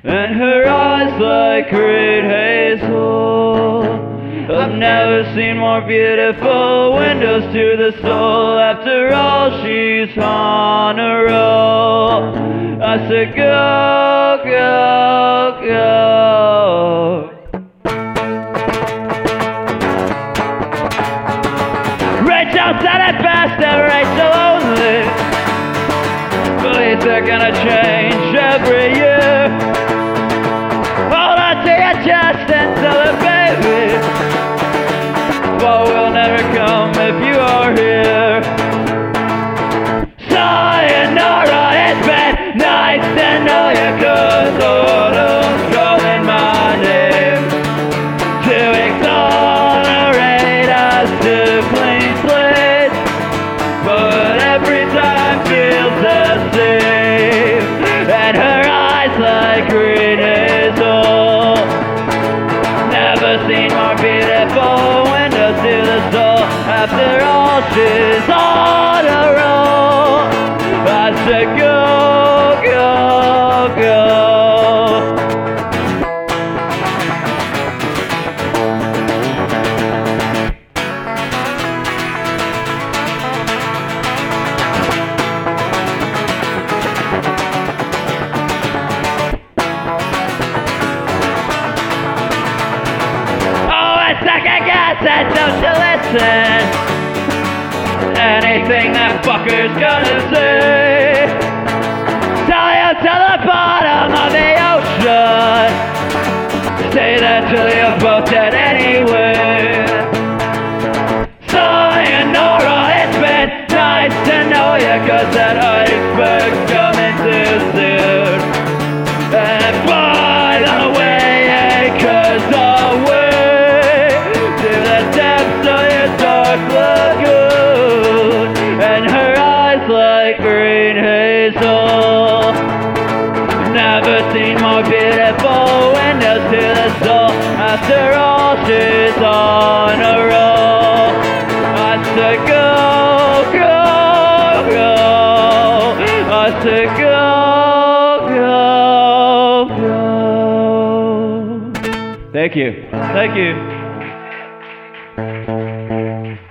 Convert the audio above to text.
and her eyes like green hazel. I've never seen more beautiful windows to the soul. After all, she's on a roll. I said, go, go, go. Rachel said it best, and Rachel only believes they're gonna change every year. Hold on to your chest and tell it, baby, fall will never come if you are here. Sayonara, it's been nice to know you, 'cause autumn's calling my name to exonerate us to clean slate, but every time feels the same, and her eyes like green hazel. Never seen more beautiful windows to the soul. After all, she's on a roll. I said, go, go, go. Second guess and don't you listen anything that fucker's gonna say. Tell you to the bottom of the ocean, stay there till you're both dead anyway. Sayonara, it's been nice to know you, 'cause that iceberg's coming too soon. And by the way, 'cause lagoon, and her eyes like green hazel. Never seen more beautiful windows to the soul. After all, she's on a roll. I said, go, go, go. I said, go, go, go. Thank you. Thank you.